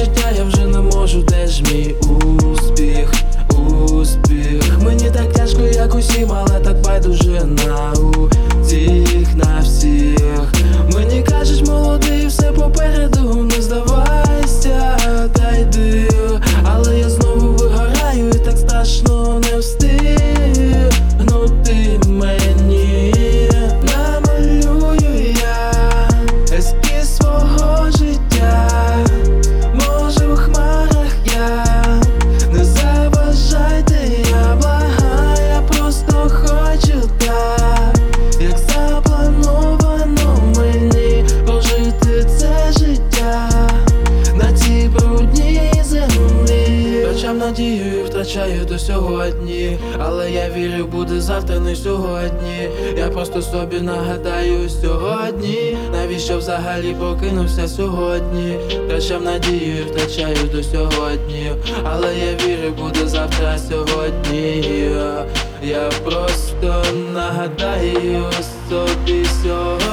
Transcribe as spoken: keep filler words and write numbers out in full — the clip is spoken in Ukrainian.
життя я вже не можу, де ж мій успіх, успіх. Мені так тяжко, як усім, але так байдуже на усіх, на всіх. Мені кажуть, молодий, все попереду, не здавайся, та йди. Але я знову вигораю і так страшно не встигнути мені. Намалюю я ескіз свого життя, може у хмарах я. Не заважайте, я благаю, я просто хочу так, як заплановано мені прожити це життя на цій брудній землі. Втрачав надію і втрачаю до сьогодні, але я вірю, буде завтра, не сьогодні. Я просто собі нагадаю сьогодні, навіщо взагалі прокинувся сьогодні. Втрачав надію і втрачаю до сьогодні, але я вірю, буде завтра, сьогодні. Я просто нагадаю собі сьогодні.